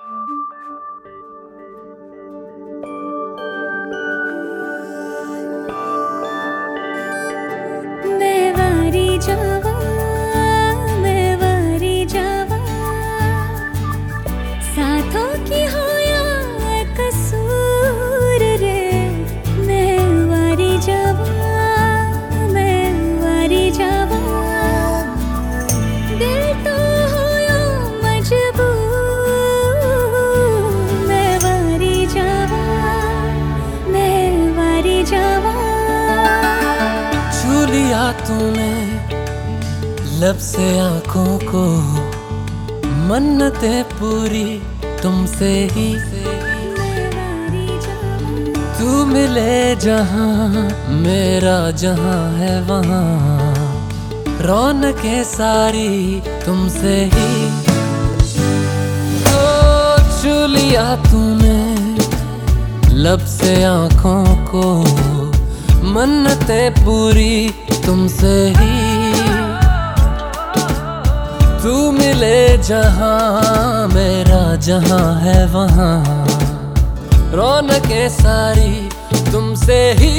मैं वारी जावा, मैं वारी जावा, साथों की हो या कसूर रे। मैं वारी जावा, मैं वारी जावा, दिल तो हो या मजबूर। मैं वारी जावा, मैं वारी जावा। छू लिया तूने लब से आंखों को, मन्नतें पूरी तुमसे ही। तू मिले जहां मेरा जहां है वहां, रौनकें सारी तुमसे ही। ओ छू लिया तूने लब से आंखों को, मन्नतें पूरी तुमसे ही। तू मिले जहां मेरा जहां है वहां, रौनकें सारी तुमसे ही।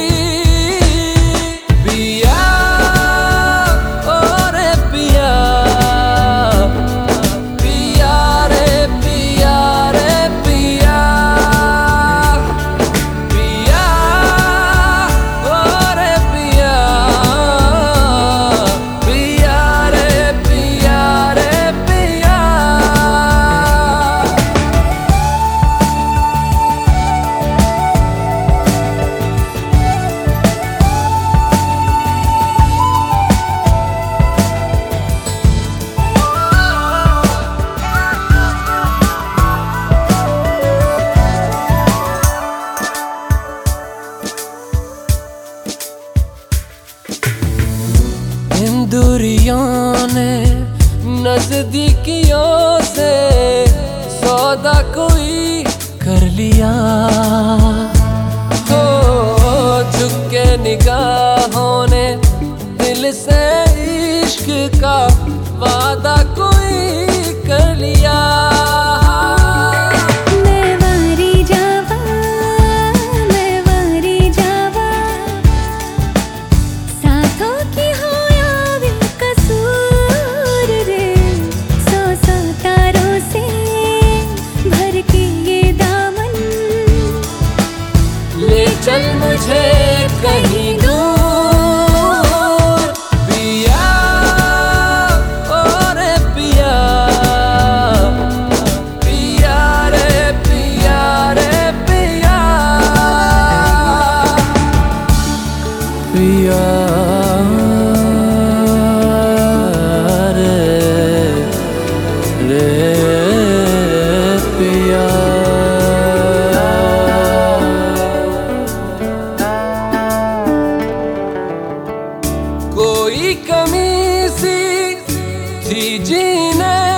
पिया ओ रे पिया, पिया रे पिया रे पिया, पिया ओ रे पिया, पिया रे पिया रे पिया। इन दूरियों ने नजदीकियों से सौदा कोई कर लिया। हो झुक के निगाहों ने दिल से इश्क का वादा कोई कर लिया। मैं वारी जावा, मैं वारी जावा, साथों की हो या बेकसूर रे। सौ सौ तारों से भर के ये दामन, ले चल मुझे कहीं दूर। पिया ओ रे पिया, पिया रे पिया रे पिया, पिया रे पिया। कोई कमी सी थी जीने